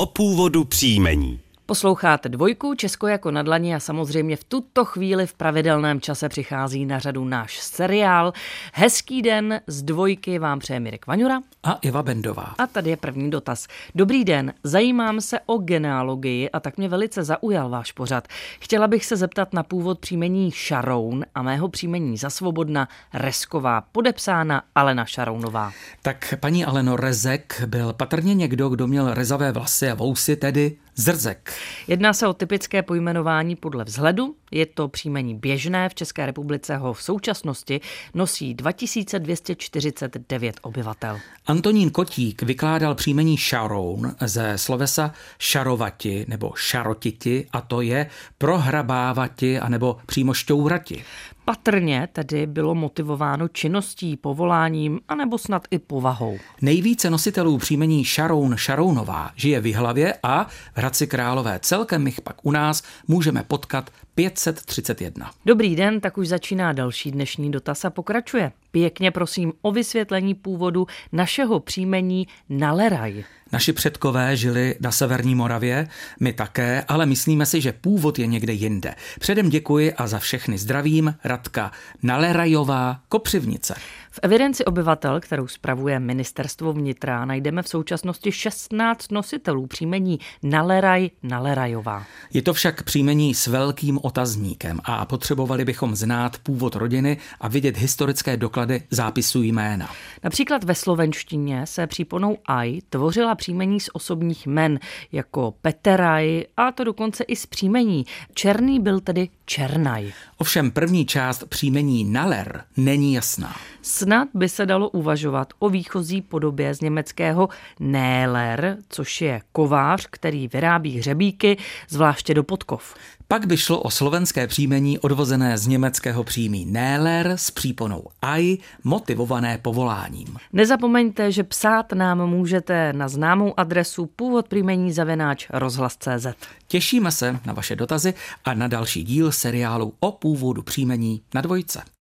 o původu příjmení. Posloucháte Dvojku, Česko jako na dlani a samozřejmě v tuto chvíli v pravidelném čase přichází na řadu náš seriál. Hezký den z Dvojky vám přeje Mirek Vaňura a Iva Bendová. A tady je první dotaz. Dobrý den, zajímám se o genealogii a tak mě velice zaujal váš pořad. Chtěla bych se zeptat na původ příjmení Šaroun a mého příjmení za Svobodna Rezková, podepsána Alena Šarounová. Tak paní Aleno, Rezek byl patrně někdo, kdo měl rezavé vlasy a vousy, tedy Zrzek. Jedná se o typické pojmenování podle vzhledu. Je to příjmení běžné, v České republice ho v současnosti nosí 2249 obyvatel. Antonín Kotík vykládal příjmení Šaroun ze slovesa šarovati nebo šarotiti, a to je prohrabávati anebo přímo šťourati. Patrně tedy bylo motivováno činností, povoláním anebo snad i povahou. Nejvíce nositelů příjmení Šaroun Šarounová žije v Jihlavě a v Hradci Králové. Celkem jich pak u nás můžeme potkat 531. Dobrý den, tak už začíná další dnešní dotaz a pokračuje. Pěkně prosím o vysvětlení původu našeho příjmení Naleraj. Naši předkové žili na severní Moravě, my také, ale myslíme si, že původ je někde jinde. Předem děkuji a za všechny zdravím, Radka Nalerajová, Kopřivnice. V evidenci obyvatel, kterou spravuje Ministerstvo vnitra, najdeme v současnosti 16 nositelů příjmení Naleraj Nalerajová. Je to však příjmení s velkým otazníkem a potřebovali bychom znát původ rodiny a vidět historické doklady zápisu jména. Například ve slovenštině se příponou aj tvořila příjmení z osobních jmen, jako Peteraj, a to dokonce i z příjmení. Černý byl tedy Černaj. Ovšem první část příjmení Naler není jasná. Snad by se dalo uvažovat o výchozí podobě z německého Nähler, což je kovář, který vyrábí hřebíky, zvláště do podkov. Pak by šlo o slovenské příjmení odvozené z německého příjmení Nähler s příponou aj, motivované povoláním. Nezapomeňte, že psát nám můžete na známou adresu původpříjmení@rozhlas.cz. Těšíme se na vaše dotazy a na další díl seriálu o původu příjmení na Dvojce.